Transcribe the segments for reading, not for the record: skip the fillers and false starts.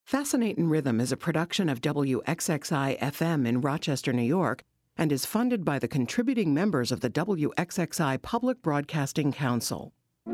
Fascinatin' Rhythm is a production of WXXI-FM in Rochester, New York, and is funded by the contributing members of the WXXI Public Broadcasting Council.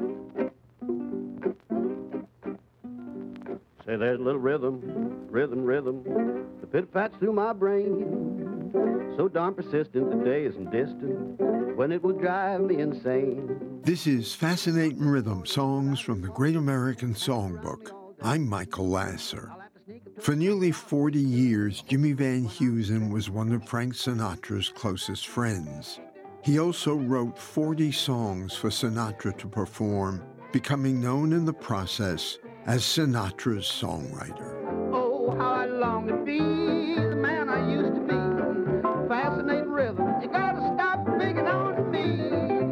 Say, there's a little rhythm, rhythm, rhythm, the pit-pats through my brain. So darn persistent, the day isn't distant, when it will drive me insane. This is Fascinatin' Rhythm, songs from the Great American Songbook. I'm Michael Lasser. For nearly 40 years, Jimmy Van Heusen was one of Frank Sinatra's closest friends. He also wrote 40 songs for Sinatra to perform, becoming known in the process as Sinatra's songwriter. Oh, how I long to be the man I used to be. Fascinating rhythm, you gotta stop picking on me.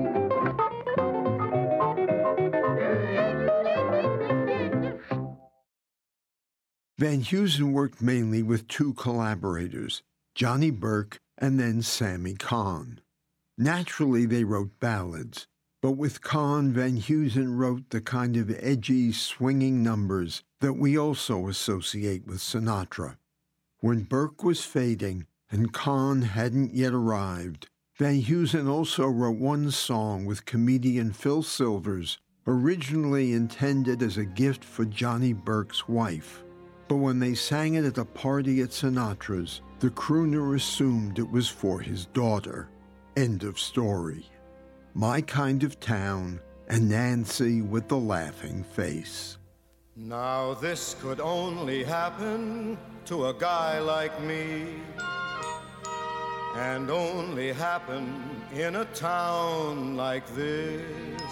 Van Heusen worked mainly with two collaborators, Johnny Burke and then Sammy Cahn. Naturally, they wrote ballads, but with Cahn, Van Heusen wrote the kind of edgy, swinging numbers that we also associate with Sinatra. When Burke was fading and Cahn hadn't yet arrived, Van Heusen also wrote one song with comedian Phil Silvers, originally intended as a gift for Johnny Burke's wife. But when they sang it at a party at Sinatra's, the crooner assumed it was for his daughter. End of story. My Kind of Town and Nancy with the Laughing Face. Now this could only happen to a guy like me, and only happen in a town like this.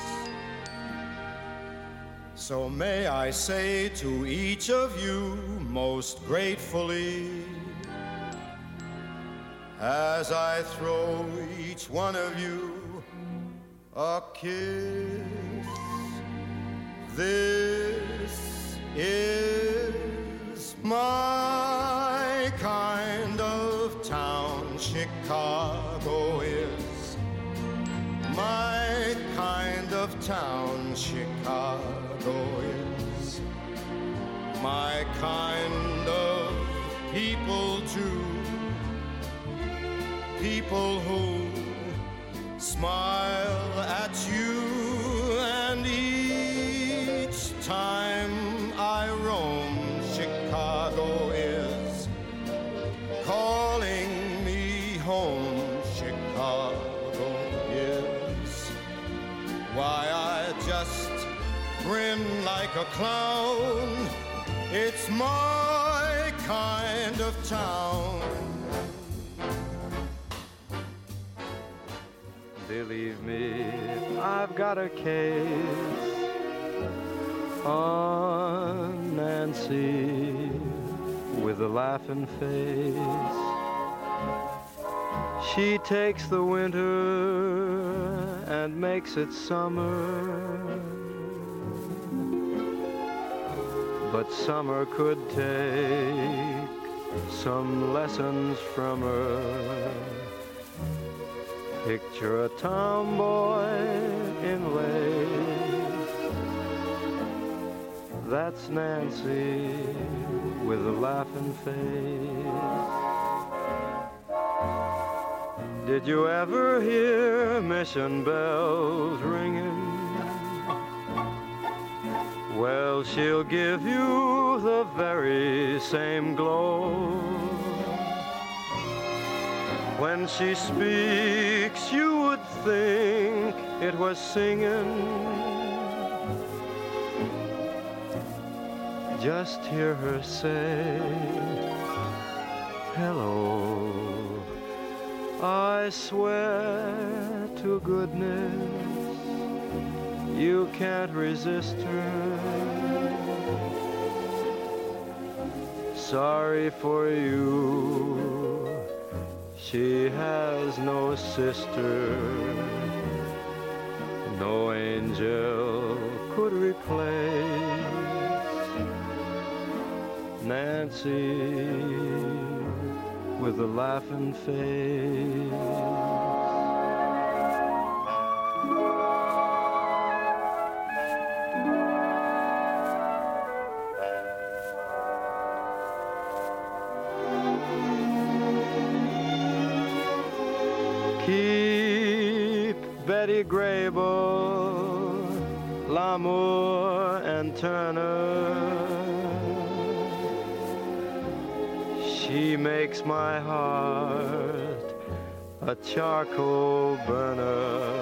So may I say to each of you most gratefully, as I throw each one of you a kiss, this is my kind of town. Chicago is my kind of town. Chicago is my kind of people too. People who smile at you, and each time I roam, Chicago is calling me home. Chicago is why I just grin like a clown. It's my kind of town. Believe me, I've got a case on Nancy with a laughing face. She takes the winter and makes it summer, but summer could take some lessons from her. Picture a tomboy in lace. That's Nancy with a laughing face. Did you ever hear mission bells ringing? Well, she'll give you the very same glow. When she speaks, you would think it was singing. Just hear her say, hello. I swear to goodness, you can't resist her. Sorry for you, she has no sister. No angel could replace Nancy with a laughing face. Betty Grable, Lamour, and Turner. She makes my heart a charcoal burner.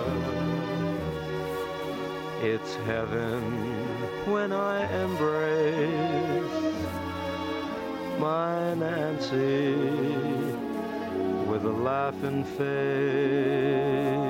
It's heaven when I embrace my Nancy with a laughing face.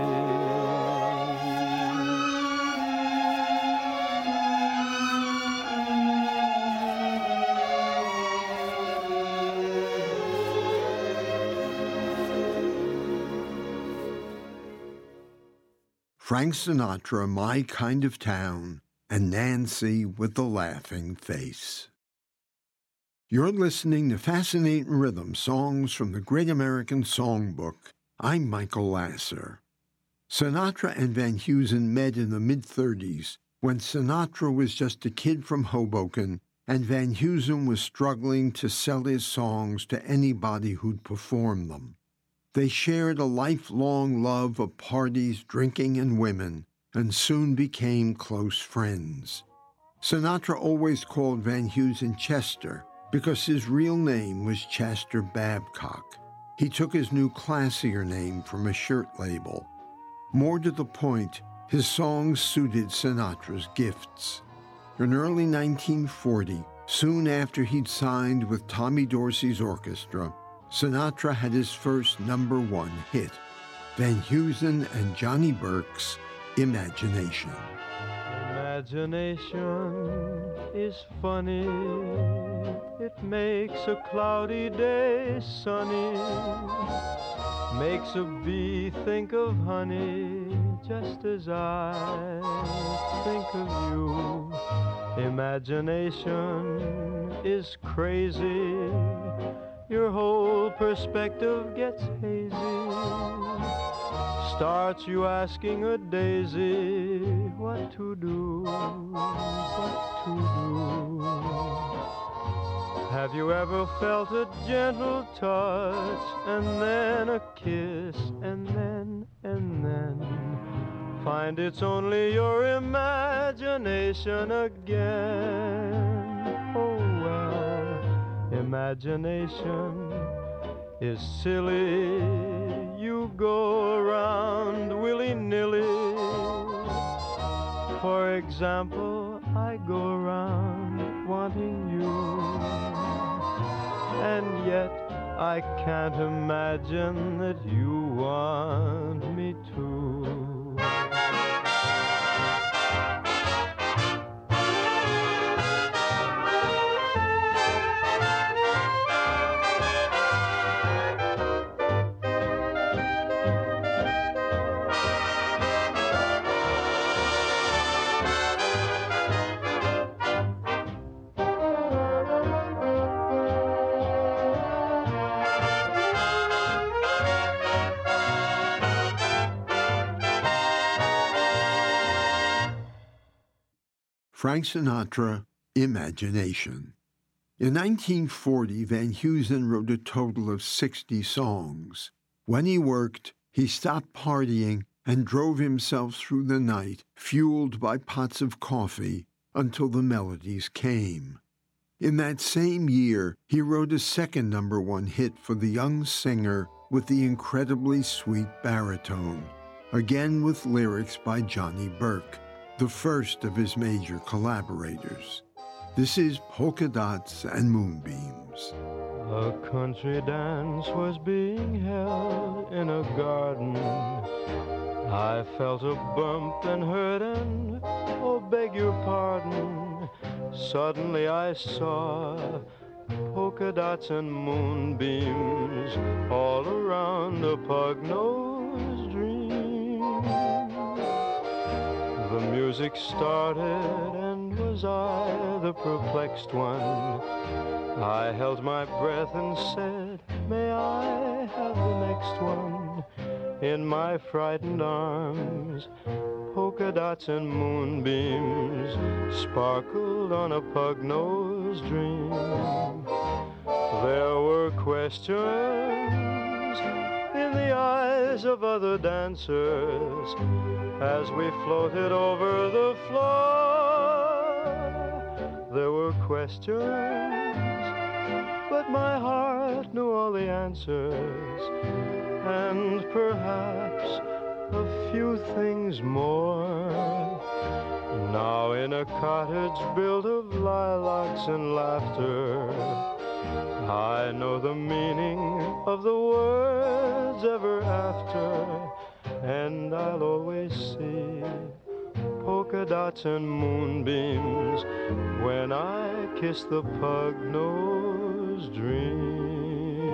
Frank Sinatra, My Kind of Town, and Nancy with the Laughing Face. You're listening to Fascinating Rhythm, songs from the Great American Songbook. I'm Michael Lasser. Sinatra and Van Heusen met in the mid-30s when Sinatra was just a kid from Hoboken and Van Heusen was struggling to sell his songs to anybody who'd perform them. They shared a lifelong love of parties, drinking, and women, and soon became close friends. Sinatra always called Van Heusen Chester because his real name was Chester Babcock. He took his new classier name from a shirt label. More to the point, his songs suited Sinatra's gifts. In early 1940, soon after he'd signed with Tommy Dorsey's orchestra, Sinatra had his first #1 hit, Van Heusen and Johnny Burke's Imagination. Imagination is funny. It makes a cloudy day sunny. Makes a bee think of honey, just as I think of you. Imagination is crazy. Your whole perspective gets hazy. Starts you asking a daisy what to do, what to do. Have you ever felt a gentle touch, and then a kiss, and then find it's only your imagination again? Oh well, imagination is silly. You go around willy-nilly. For example, I go around wanting you, and yet I can't imagine that you want me to. Frank Sinatra, Imagination. In 1940, Van Heusen wrote a total of 60 songs. When he worked, he stopped partying and drove himself through the night, fueled by pots of coffee, until the melodies came. In that same year, he wrote a second #1 hit for the young singer with the incredibly sweet baritone, again with lyrics by Johnny Burke, the first of his major collaborators. This is Polka Dots and Moonbeams. A country dance was being held in a garden. I felt a bump and heard an, oh, beg your pardon. Suddenly I saw polka dots and moonbeams all around a pug-nosed dream. The music started, and was I the perplexed one? I held my breath and said, may I have the next one? In my frightened arms, polka dots and moonbeams sparkled on a pug-nosed dream. There were questions in the eyes eyes of other dancers as we floated over the floor. There were questions, but my heart knew all the answers, and perhaps a few things more. Now in a cottage built of lilacs and laughter, I know the meaning of the words ever after, and I'll always see polka dots and moonbeams when I kiss the pug-nosed dream.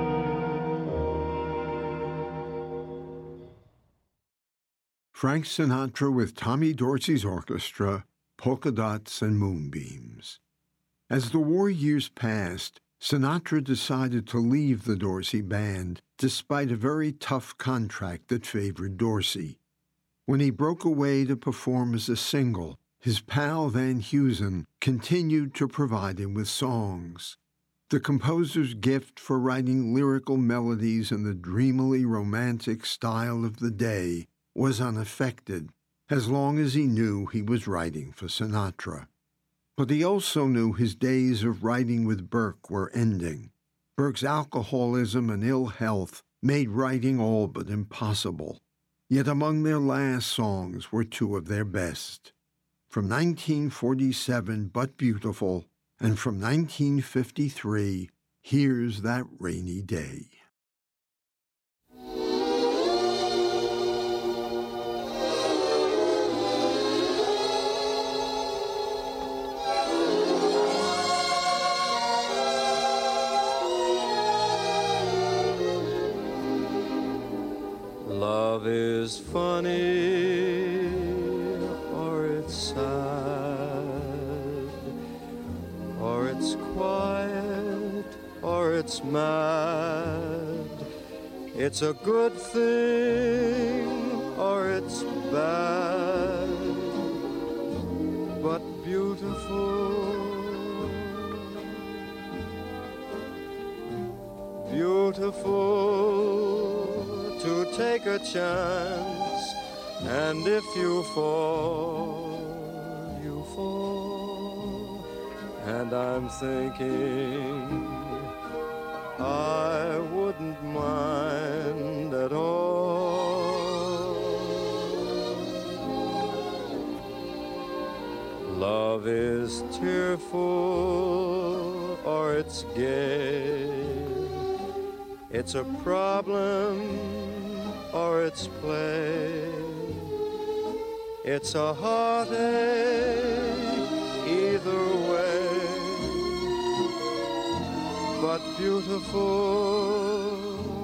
Frank Sinatra with Tommy Dorsey's orchestra, Polka Dots and Moonbeams. As the war years passed, Sinatra decided to leave the Dorsey Band despite a very tough contract that favored Dorsey. When he broke away to perform as a single, his pal Van Heusen continued to provide him with songs. The composer's gift for writing lyrical melodies in the dreamily romantic style of the day was unaffected, as long as he knew he was writing for Sinatra. But he also knew his days of writing with Burke were ending. Burke's alcoholism and ill health made writing all but impossible. Yet among their last songs were two of their best. From 1947, But Beautiful, and from 1953, Here's That Rainy Day. Love is funny, or it's sad, or it's quiet, or it's mad. It's a good thing, or it's bad, but beautiful, beautiful. To take a chance, and if you fall, you fall. And I'm thinking I wouldn't mind at all. Love is tearful, or it's gay. It's a problem, or it's play. It's a heartache either way, but beautiful.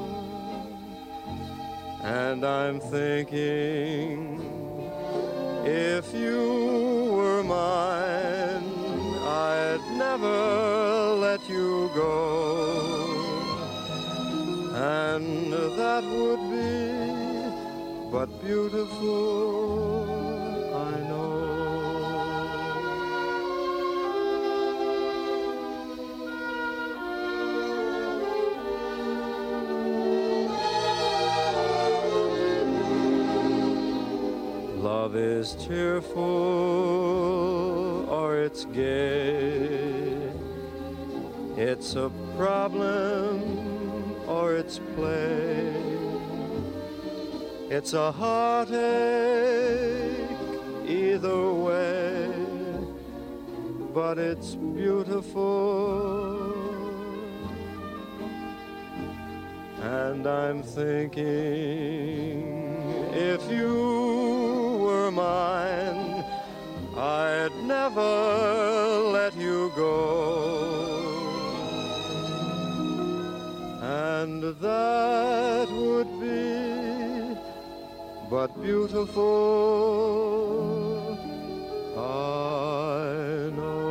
And I'm thinking, if you were mine, I'd never let you go. And that would be but beautiful, I know. Love is tearful, or it's gay. It's a problem, or it's play. It's a heartache either way, but it's beautiful. And I'm thinking, if you were mine, I'd never let you go. And that would be but beautiful, I know.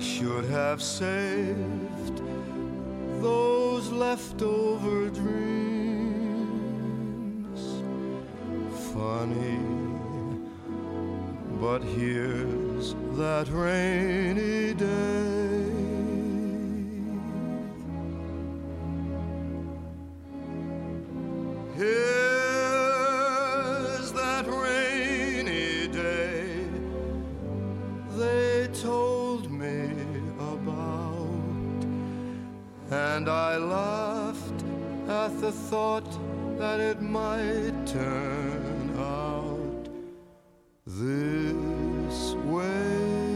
should have saved those leftover dreams. Funny, but here's that rainy day. Here's that rainy day they told me about, and I laughed at the thought that it might turn out this way.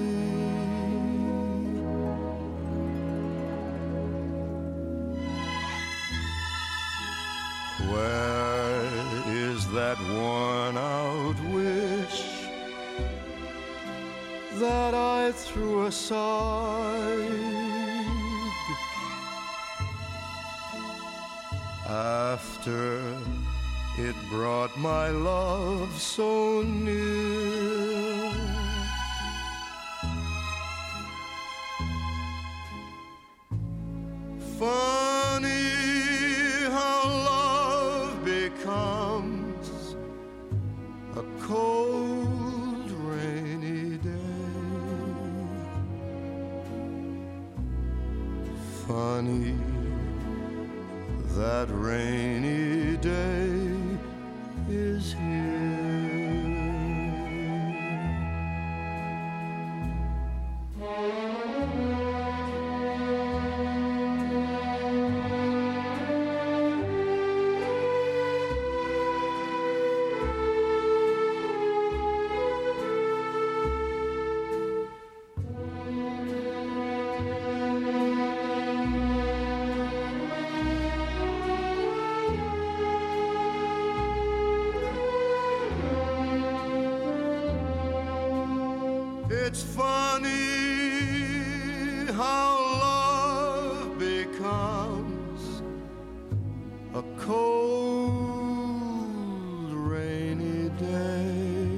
Where is that worn-out wish that I threw aside after it brought my love so near? Funny how love becomes a cold, rainy day. Funny, that rainy day is here. It's funny how love becomes a cold, rainy day.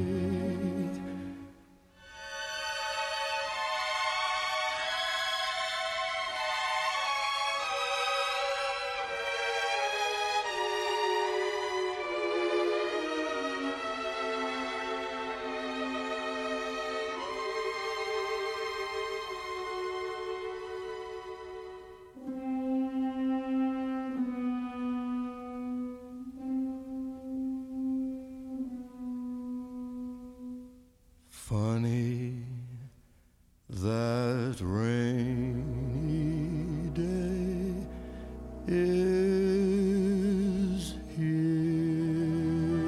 Funny, that rainy day is here.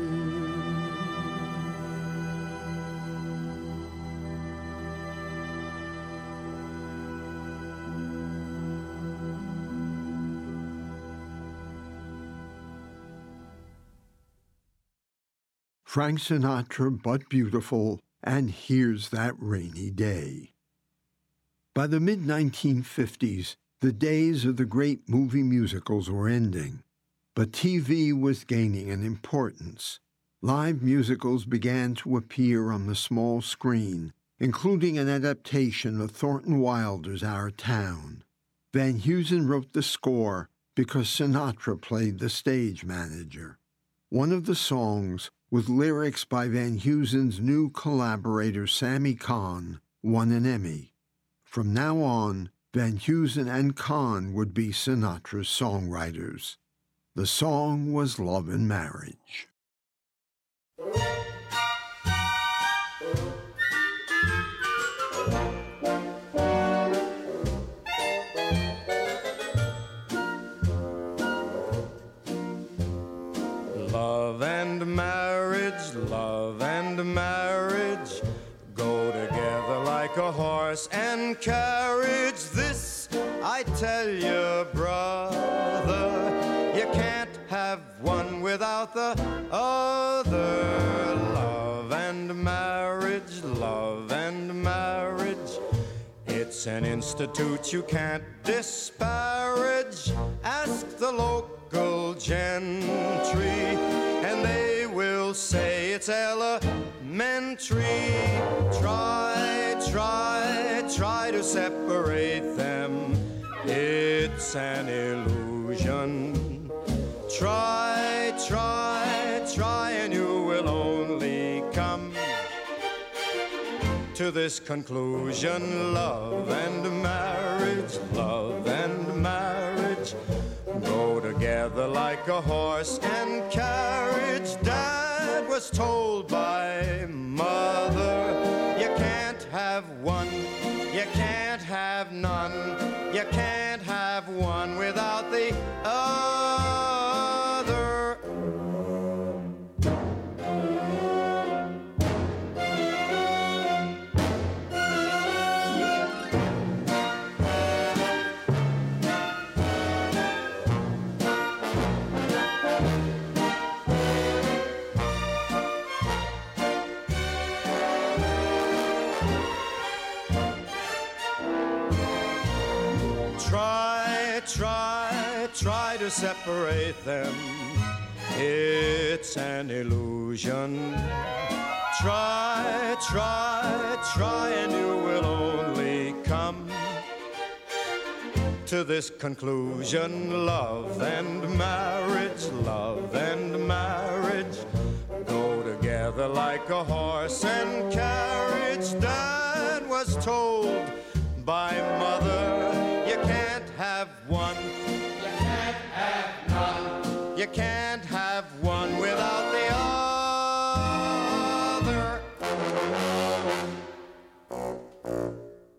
Frank Sinatra, But Beautiful, and Here's That Rainy Day. By the mid-1950s, the days of the great movie musicals were ending, but TV was gaining in importance. Live musicals began to appear on the small screen, including an adaptation of Thornton Wilder's Our Town. Van Heusen wrote the score because Sinatra played the stage manager. One of the songs, with lyrics by Van Heusen's new collaborator Sammy Cahn, won an Emmy. From now on, Van Heusen and Cahn would be Sinatra's songwriters. The song was Love and Marriage. Love and marriage go together like a horse and carriage. This I tell you, brother, you can't have one without the other. Love and marriage, it's an institute you can't disparage. Ask the local gentry, and they will say it's elementary. Try try to separate them. It's an illusion. Try, try, try, and you will only come to this conclusion. Love and marriage, love and marriage go together like a horse and carriage. Dad was told by Mother, you can't have one, you can't have none, you can't have one without the other. Try to separate them. It's an illusion. Try, try, try, and you will only come to this conclusion. Love and marriage go together like a horse and carriage. Dad was told by Mother, you can't have one, you can't have none, you can't have one without the other.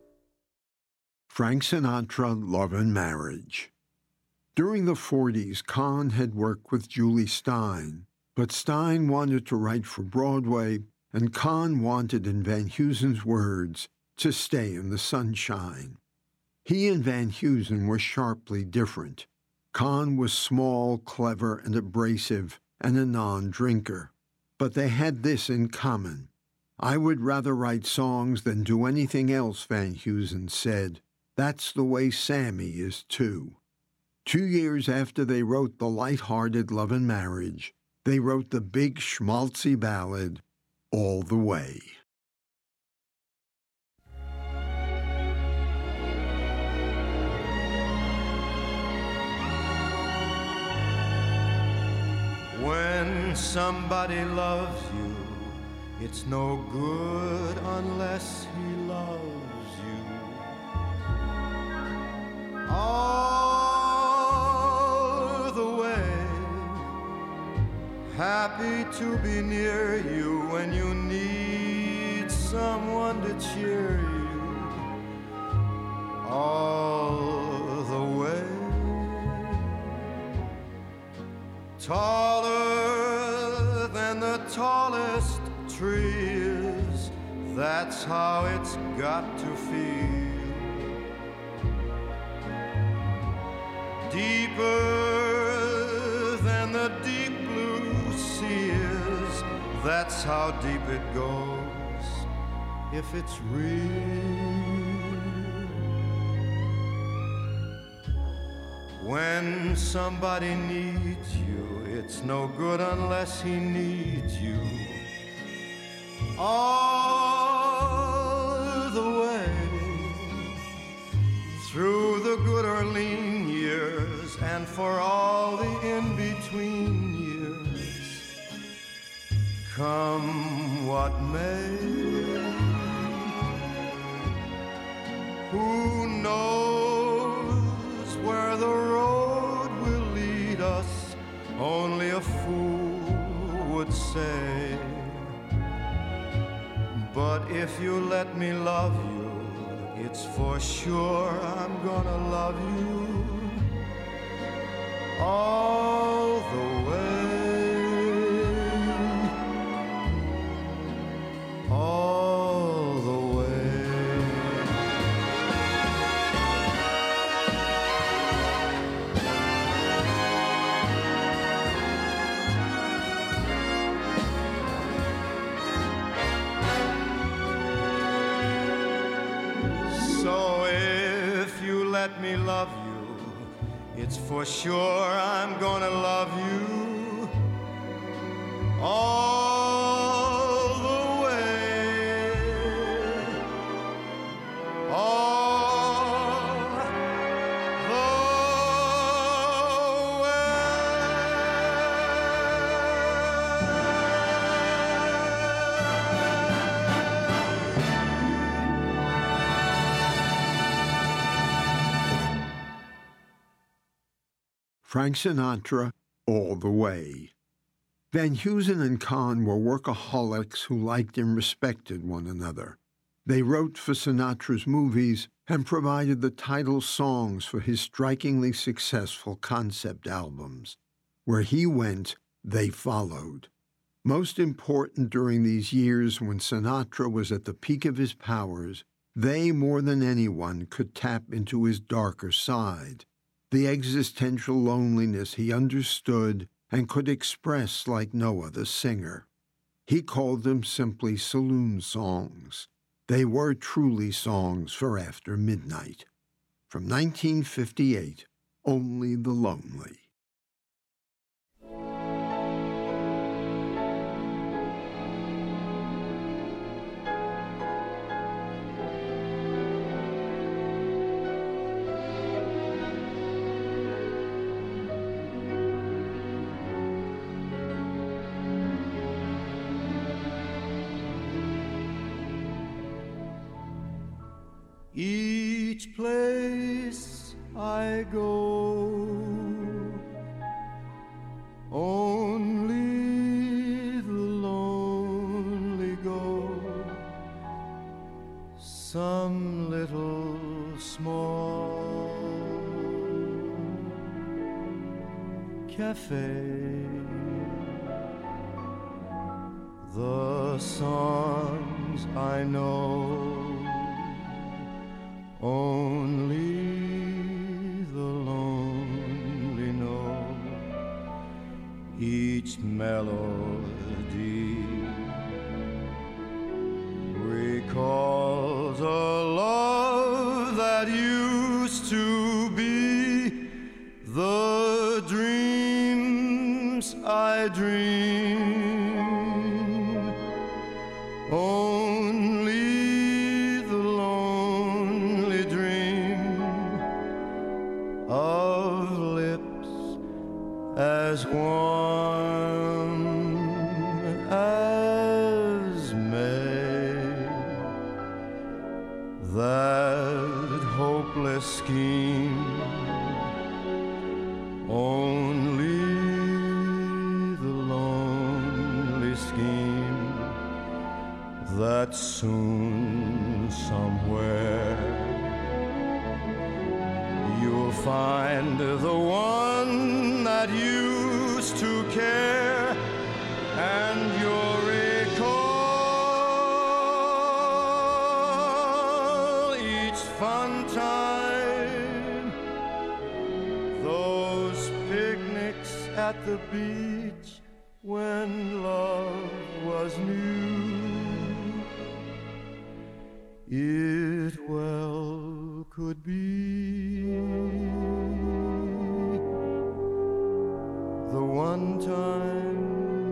Frank Sinatra, Love and Marriage. During the 40s, Kahn had worked with Julie Stein, but Stein wanted to write for Broadway, and Kahn wanted, in Van Heusen's words, to stay in the sunshine. He and Van Heusen were sharply different. Kahn was small, clever, and abrasive, and a non-drinker. But they had this in common. I would rather write songs than do anything else, Van Heusen said. That's the way Sammy is, too. 2 years after they wrote the light-hearted Love and Marriage, they wrote the big schmaltzy ballad, All the Way. When somebody loves you, it's no good unless he loves you. All the way, happy to be near you when you need someone to cheer you. All the way, taller than the tallest trees, that's how it's got to feel. Deeper than the deep blue sea is, that's how deep it goes, if it's real. When somebody needs you, it's no good unless he needs you. All the way, through the good or lean years, and for all the in-between years, come what may. Who knows where the road will lead us? Only a fool would say. But if you let me love you, it's for sure I'm gonna love you all the way, all the way. So if you let me love you, it's for sure I'm gonna love you all the way, all Frank Sinatra, All the Way. Van Heusen and Kahn were workaholics who liked and respected one another. They wrote for Sinatra's movies and provided the title songs for his strikingly successful concept albums. Where he went, they followed. Most important during these years when Sinatra was at the peak of his powers, they, more than anyone, could tap into his darker side, the existential loneliness he understood and could express like no other singer. He called them simply saloon songs. They were truly songs for after midnight. From 1958, Only the Lonely. Each place I go, only the lonely go. Some little small cafe, the songs I know, only the lonely know. Each melody recalls a love that used to be, the dreams I dream, only the lonely dream of lips as warm as May, that hopeless scheme, only the lonely scheme, that soon somewhere you'll find the one that used to care, and you'll recall each fun time, those picnics at the beach when love was new. It well could be the one time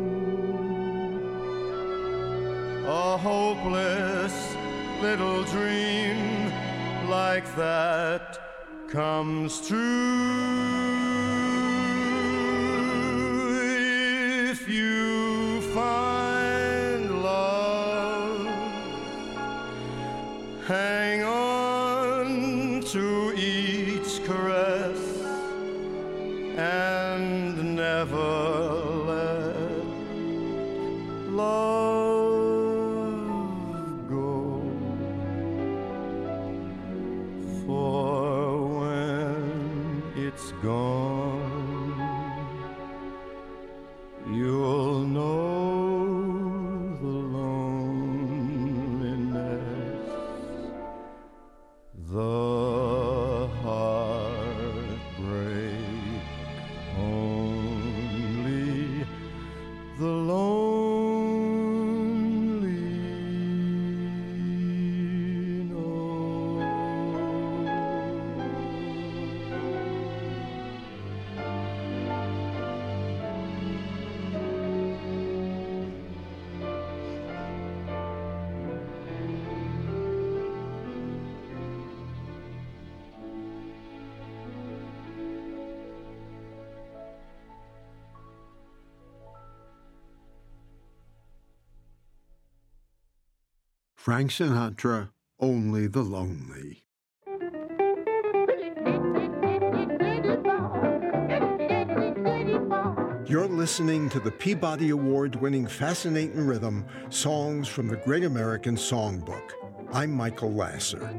a hopeless little dream like that comes true. If you find love, hang on to each caress and never let love go. For when it's gone, you'll know the loneliness, the heartbreak, only the lonely know. Frank Sinatra, Only the Lonely. listening to the Peabody Award-winning Fascinating Rhythm, Songs from the Great American Songbook. I'm Michael Lasser.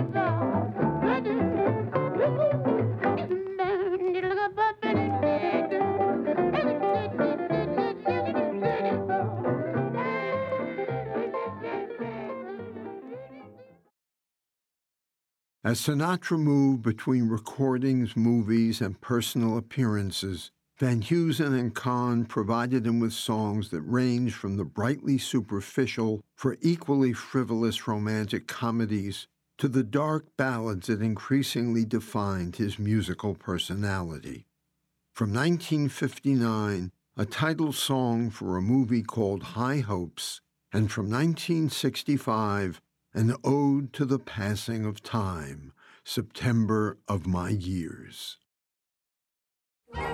As Sinatra moved between recordings, movies, and personal appearances, Van Heusen and Cahn provided him with songs that ranged from the brightly superficial for equally frivolous romantic comedies to the dark ballads that increasingly defined his musical personality. From 1959, a title song for a movie called High Hopes, and from 1965, an ode to the passing of time, September of My Years. Next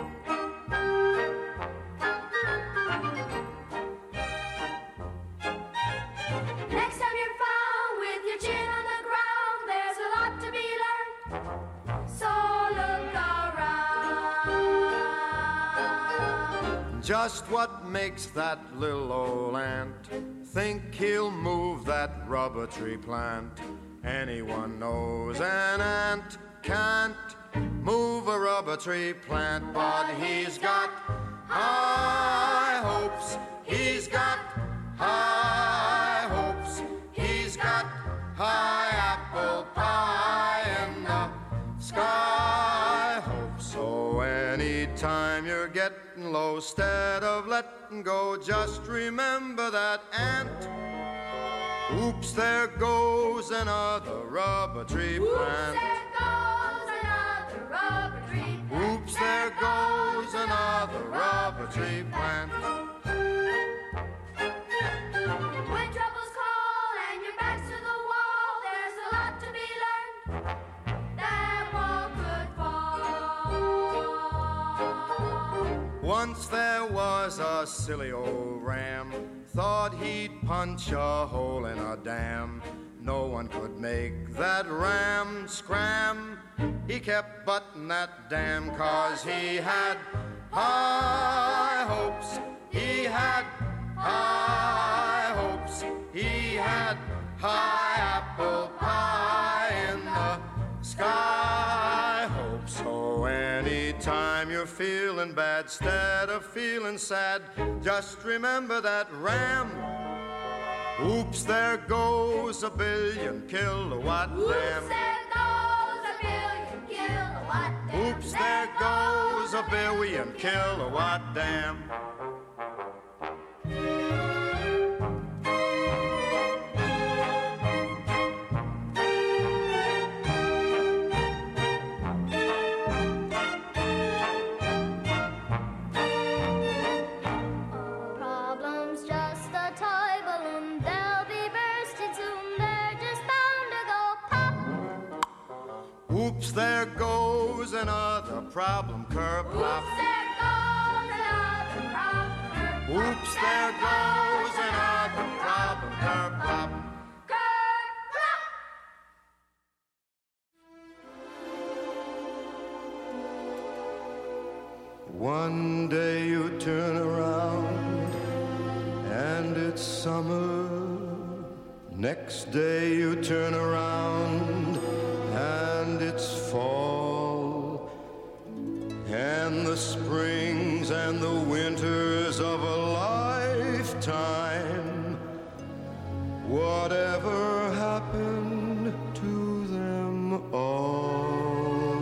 time you're found with your chin on the ground, there's a lot to be learned, so look around. Just what makes that little old ant think he'll move that rubber tree plant? Anyone knows an ant can't move a rubber tree plant, but he's got high hopes. He's got high hopes. He's got high apple pie in the sky hopes. So anytime you're getting low, instead of letting go, just remember that ant. Oops, there goes another rubber tree plant. Oops, there goes another rubber tree plant. When troubles call and your back's to the wall, there's a lot to be learned that one could fall. Once there was a silly old ram, thought he'd punch a hole in a dam. No one could make that ram scram. He kept butting that dam 'cause he had high hopes. He had high hopes. He had high apple pie in the sky hopes. So anytime you're feeling bad, instead of feeling sad, just remember that ram. Oops, there goes a billion kilowatt dam. Oops, there goes a billion kilowatt dam. Oops, there goes a billion kilowatt dam. Oops, there goes another problem, kerplop. Oops, there goes another problem. Oops, there goes another problem, kerplop. Kerplop. One day you turn around and it's summer. Next day you turn around and it's fall, and the springs and the winters of a lifetime. Whatever happened to them all?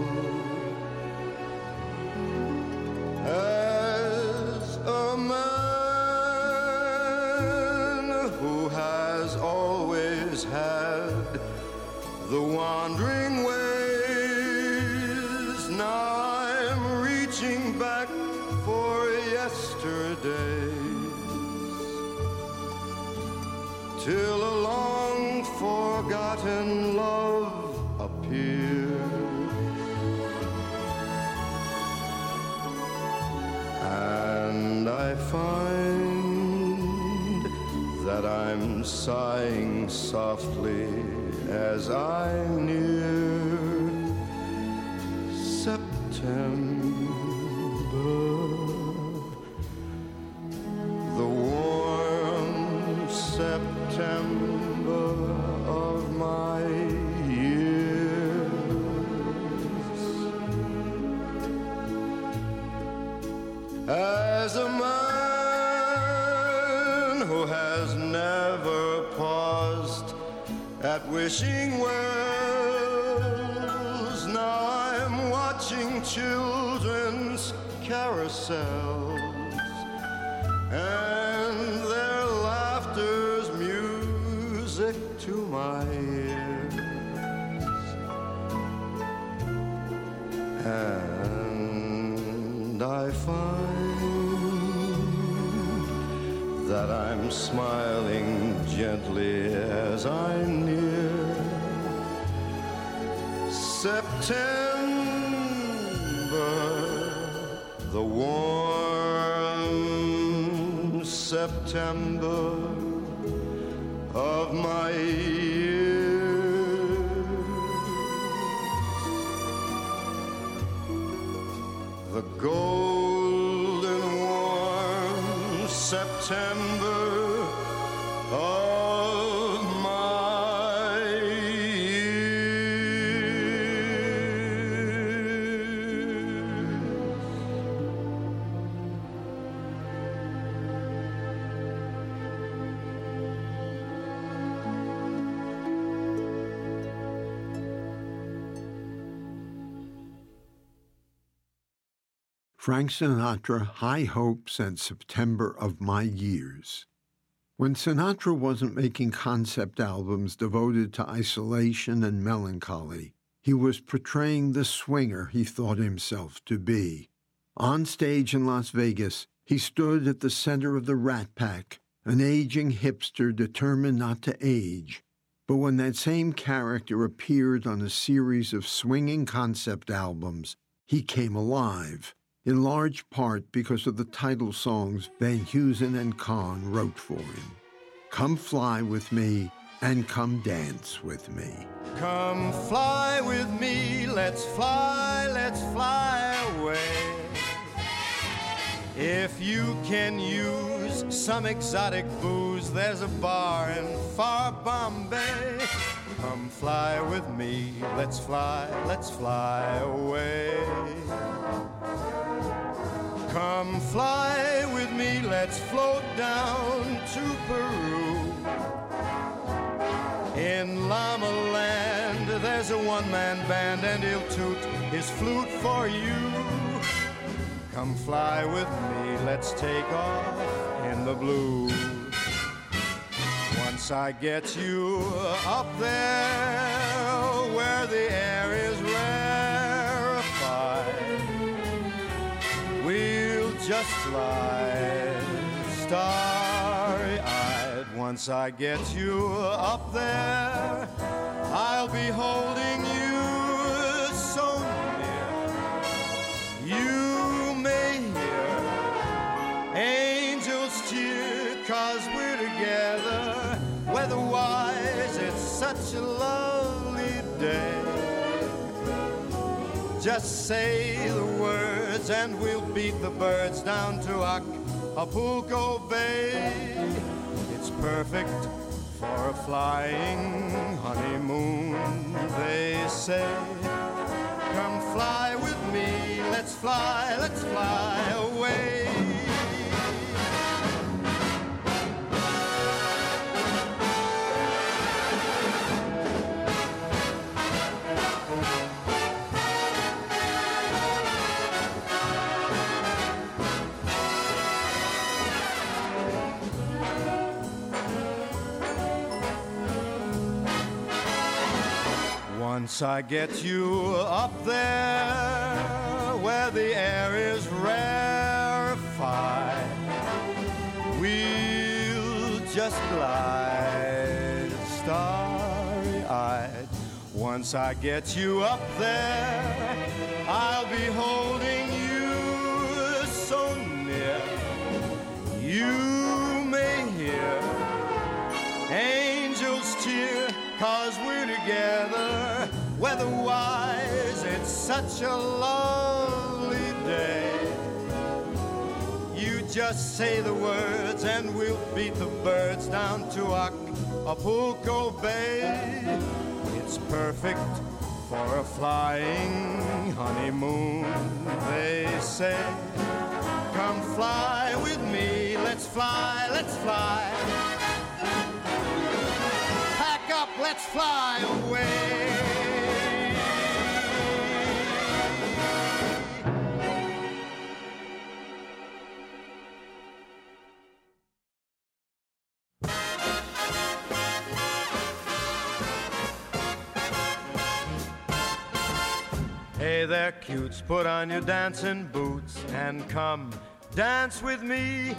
As a man who has always had the wandering ways, now I'm reaching back for yesterdays, till a long forgotten love appeared, and I find that I'm sighing softly as I near September. As a man who has never paused at wishing wells, now I'm watching children's carousels, and their laughter's music to my ears. And I find that I'm smiling gently as I'm near September, the warm September of my years. The golden warm September of my years. Frank Sinatra, High Hopes and September of My Years. When Sinatra wasn't making concept albums devoted to isolation and melancholy, he was portraying the swinger he thought himself to be. On stage in Las Vegas, he stood at the center of the Rat Pack, an aging hipster determined not to age. But when that same character appeared on a series of swinging concept albums, he came alive, in large part because of the title songs Van Heusen and Kahn wrote for him. Come Fly With Me and Come Dance With Me. Come fly with me, let's fly away. If you can use some exotic booze, there's a bar in far Bombay. Come fly with me, let's fly away. Come fly with me, let's float down to Peru. In Llama Land, there's a one-man band, and he'll toot his flute for you. Come fly with me, let's take off in the blue. Once I get you up there where the air is rarefied, we'll just fly starry-eyed. Once I get you up there, I'll be holding you so near. You may hear angels cheer, 'cause we're together. Weather-wise, it's such a lovely day. Just say the words and we'll beat the birds down to Acapulco Bay. It's perfect for a flying honeymoon, they say. Come fly with me, let's fly away. Once I get you up there where the air is rarefied, we'll just glide starry-eyed. Once I get you up there, I'll be holding you so near. You may hear angels cheer, 'cause we're together. Weather-wise, it's such a lovely day. You just say the words and we'll beat the birds down to Acapulco Bay. It's perfect for a flying honeymoon, they say. Come come fly with me. Let's fly, let's fly. Pack up, let's fly away. Hey there, cutes, put on your dancing boots and come dance with me.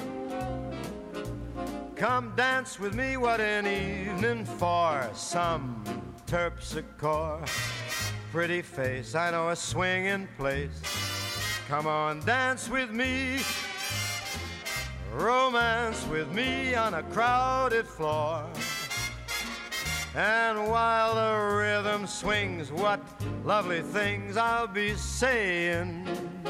Come dance with me, what an evening for some terpsichore. Pretty face, I know a swinging place. Come on, dance with me. Romance with me on a crowded floor. And while the rhythm swings, what lovely things I'll be saying.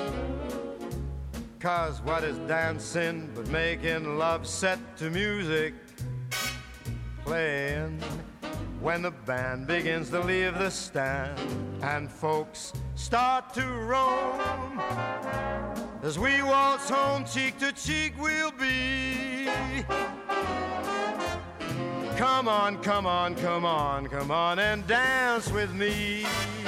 'Cause what is dancing but making love set to music playing? When the band begins to leave the stand and folks start to roam, as we waltz home cheek to cheek we'll be. Come on, come on, come on, come on and dance with me.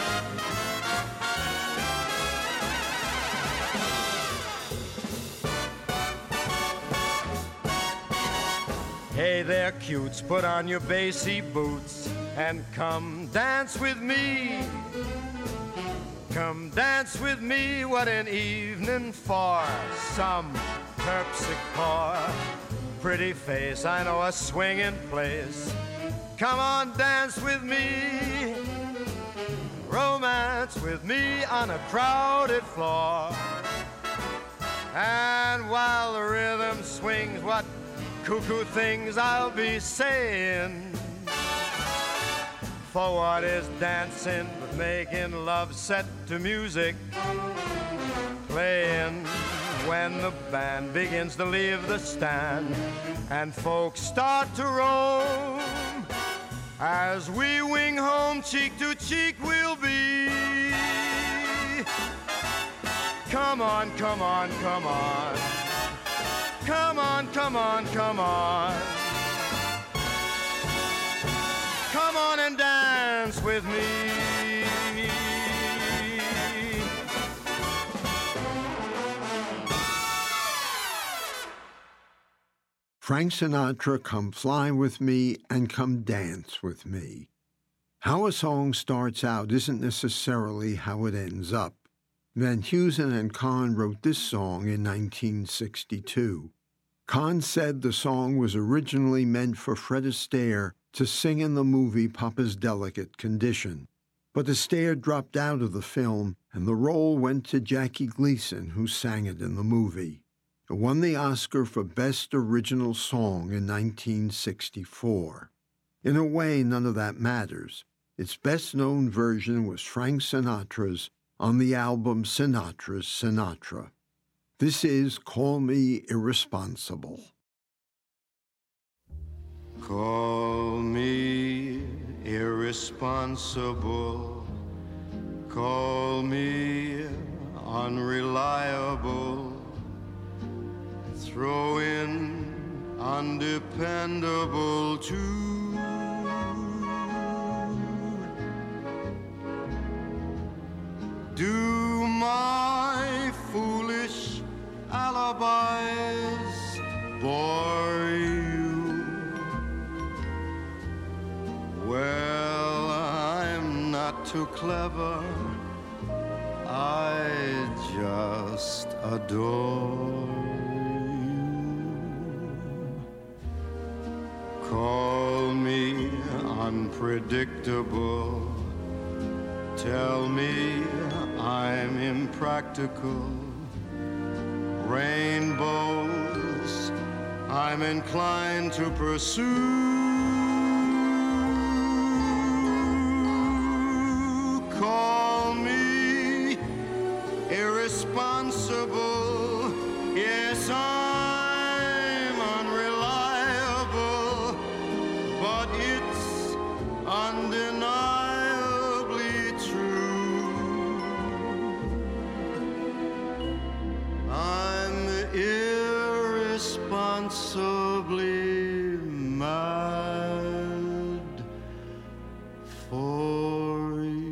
Hey there, cutes, put on your bassy boots and come dance with me. Come dance with me, what an evening for some terpsichore. Pretty face, I know a swinging place. Come on, dance with me. Romance with me on a crowded floor. And while the rhythm swings, what cuckoo things I'll be saying. For what is dancing but making love set to music playing? When the band begins to leave the stand and folks start to roam, as we wing home cheek to cheek we'll be. Come on, come on, come on. Come on, come on, come on. Come on and dance with me. Frank Sinatra, Come Fly With Me and Come Dance With Me. How a song starts out isn't necessarily how it ends up. Van Heusen and Kahn wrote this song in 1962. Kahn said the song was originally meant for Fred Astaire to sing in the movie Papa's Delicate Condition, but Astaire dropped out of the film and the role went to Jackie Gleason, who sang it in the movie. It won the Oscar for Best Original Song in 1964. In a way, none of that matters. Its best-known version was Frank Sinatra's on the album Sinatra's Sinatra. This is Call Me Irresponsible. Call me irresponsible. Call me unreliable. Throw in undependable too. Do my foolish alibis bore you? Well, I'm not too clever. I just adore you. Call me unpredictable. Tell me I'm impractical. Rainbows I'm inclined to pursue. Call me irresponsible. Yes, I'm unreliable, but it's undeniably true. I'm for you.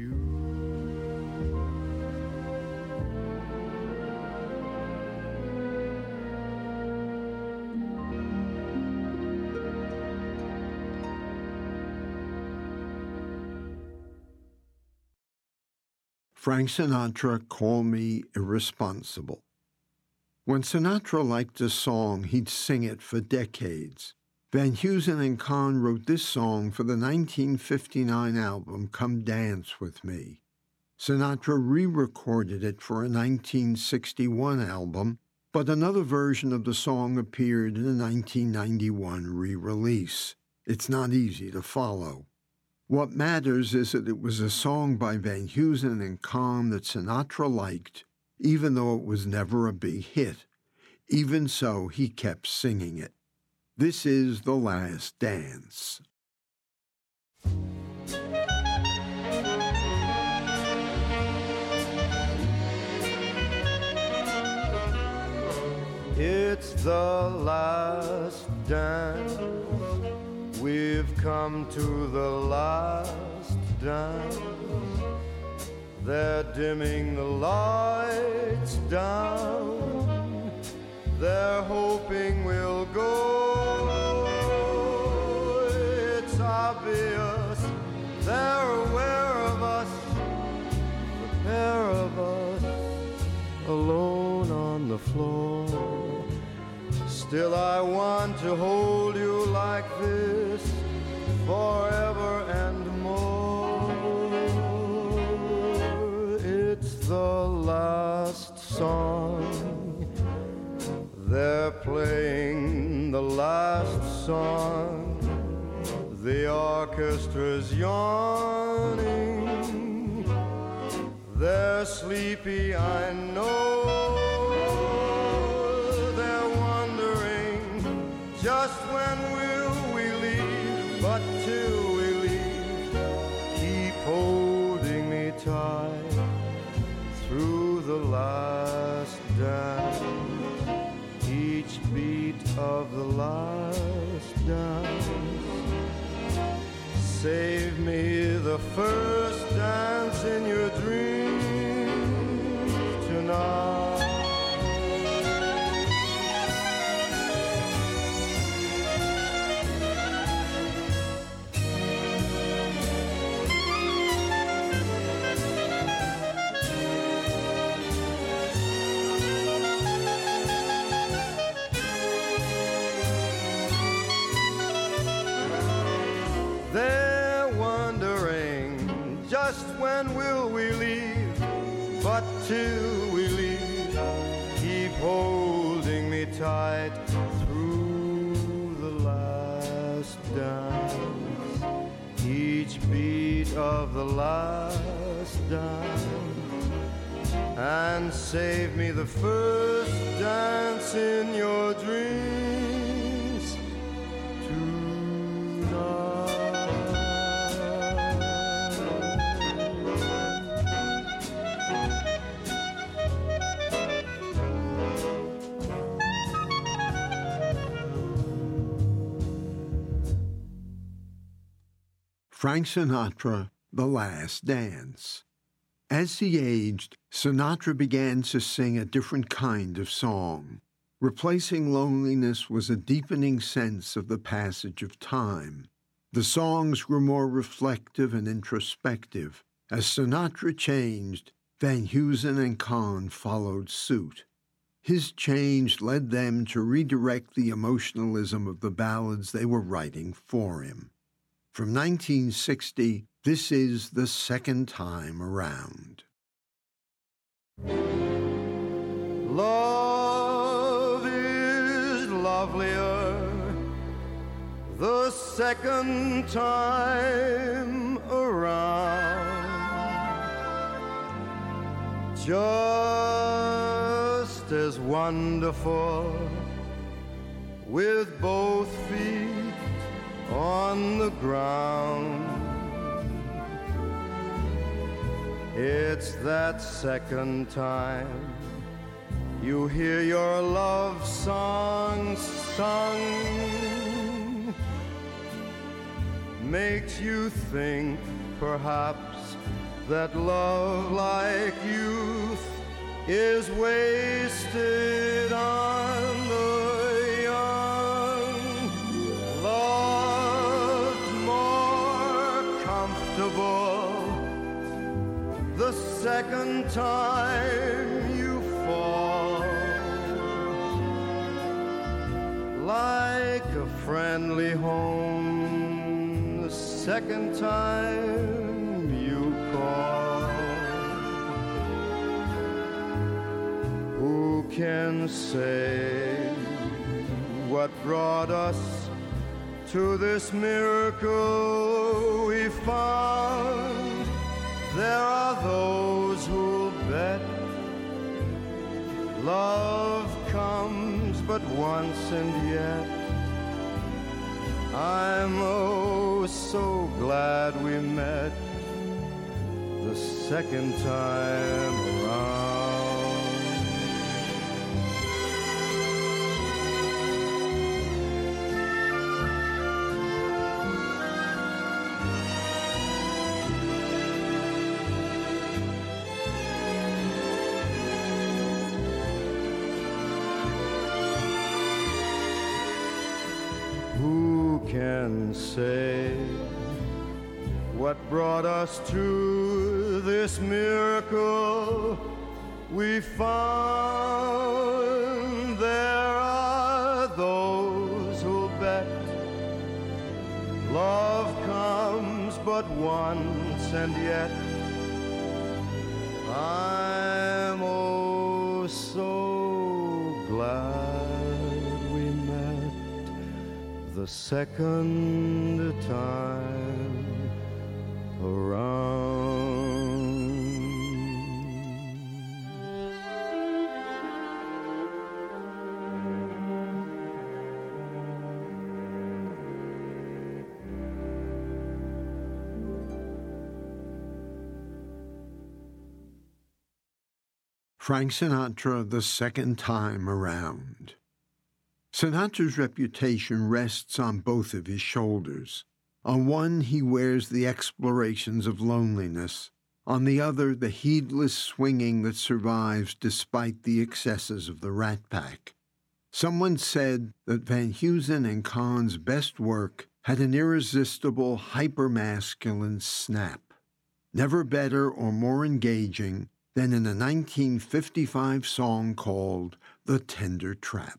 Frank Sinatra, Call Me Irresponsible. When Sinatra liked a song, he'd sing it for decades. Van Heusen and Kahn wrote this song for the 1959 album Come Dance With Me. Sinatra re-recorded it for a 1961 album, but another version of the song appeared in a 1991 re-release. It's not easy to follow. What matters is that it was a song by Van Heusen and Kahn that Sinatra liked, even though it was never a big hit. Even so, he kept singing it. This is The Last Dance. It's the last dance. We've come to the last dance. They're dimming the lights down. They're hoping we'll go. It's obvious they're aware of us, the pair of us alone on the floor. Still I want to hold you like this forever and more. It's the last song. They're playing the last song. The orchestra's yawning. They're sleepy, I know. Just when will we leave? But till we leave, keep holding me tight through the last dance. Each beat of the last dance. Save me the first dance in your dreams tonight. They're wondering, just when will we leave? But till we leave, keep holding me tight through the last dance. Each beat of the last dance. And save me the first dance in your dreams tonight. Frank Sinatra, The Last Dance. As he aged, Sinatra began to sing a different kind of song. Replacing loneliness was a deepening sense of the passage of time. The songs grew more reflective and introspective. As Sinatra changed, Van Heusen and Kahn followed suit. His change led them to redirect the emotionalism of the ballads they were writing for him. From 1960, this is The Second Time Around. Love is lovelier the second time around. Just as wonderful with both feet on the ground. It's that second time you hear your love song sung. makes you think perhaps that love like youth is wasted on the young. Love's more comfortable the second time you fall, like a friendly home the second time you call. Who can say what brought us to this miracle we found? There are those who'll bet love comes but once, and yet I'm oh so glad we met the second time around. Who can say what brought us to this miracle we found? There are those who'll bet love comes but once, and yet I'm oh so glad we met the second time around. Frank Sinatra, the second time around. Sinatra's reputation rests on both of his shoulders. On one, he wears the explorations of loneliness. On the other, the heedless swinging that survives despite the excesses of the Rat Pack. Someone said that Van Heusen and Cahn's best work had an irresistible, hypermasculine snap. Never better or more engaging than in a 1955 song called The Tender Trap.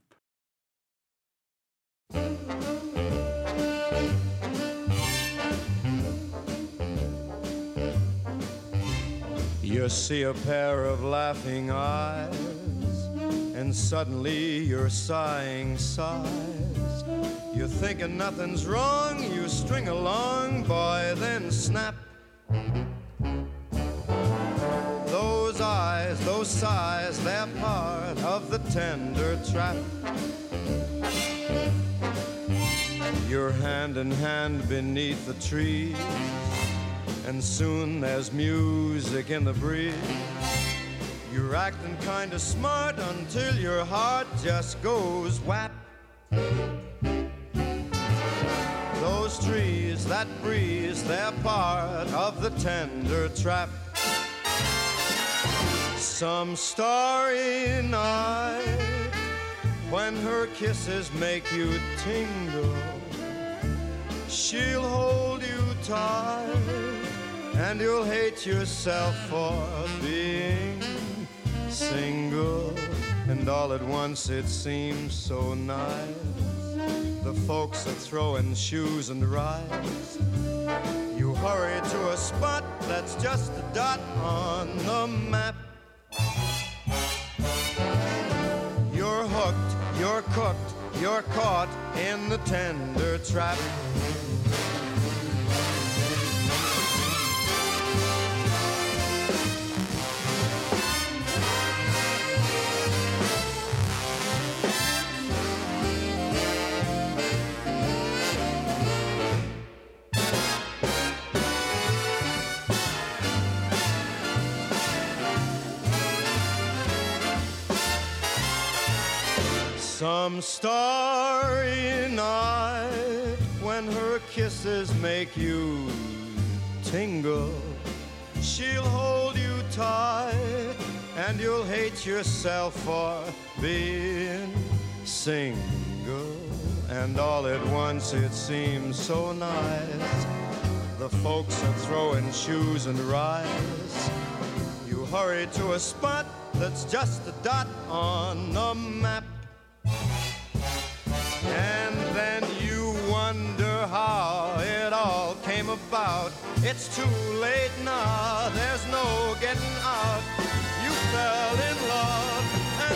You see a pair of laughing eyes, and suddenly you're sighing sighs. You're thinking nothing's wrong, you string along, boy, then snap. Those eyes, those sighs, they're part of the tender trap. You're hand in hand beneath the trees, and soon there's music in the breeze. You're acting kinda smart until your heart just goes whap. Those trees, that breeze, they're part of the tender trap. Some starry night, when her kisses make you tingle, she'll hold you tight, and you'll hate yourself for being single. And all at once it seems so nice, the folks are throwing shoes and rides. You hurry to a spot that's just a dot on the map. You're hooked, you're cooked, you're caught in the tender trap. Some starry night, when her kisses make you tingle. She'll hold you tight, and you'll hate yourself for being single. And all at once it seems so nice. The folks are throwing shoes and rice. You hurry to a spot that's just a dot on the map. And then you wonder how it all came about. It's too late now, there's no getting out. You fell in love, and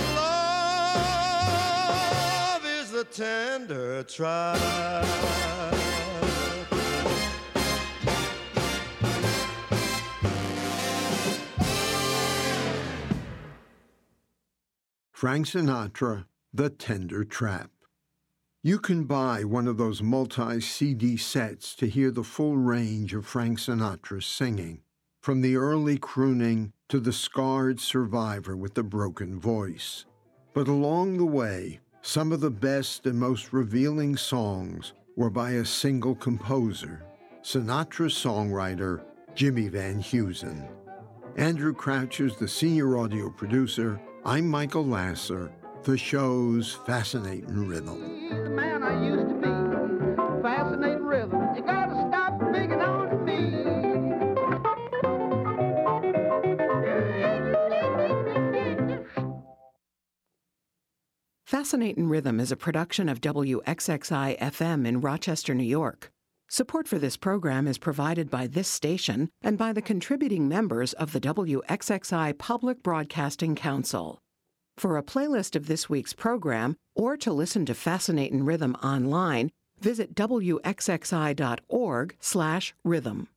love is the tender track. Frank Sinatra, The Tender Trap. You can buy one of those multi-CD sets to hear the full range of Frank Sinatra's singing, from the early crooning to the scarred survivor with the broken voice. But along the way, some of the best and most revealing songs were by a single composer, Sinatra's songwriter, Jimmy Van Heusen. Andrew Crouch is the senior audio producer. I'm Michael Lasser, the show's Fascinating Rhythm. The man I used to be, fascinating rhythm. You gotta stop picking on me. Fascinating Rhythm is a production of WXXI-FM in Rochester, New York. Support for this program is provided by this station and by the contributing members of the WXXI Public Broadcasting Council. For a playlist of this week's program, or to listen to Fascinating Rhythm online, visit wxxi.org/rhythm.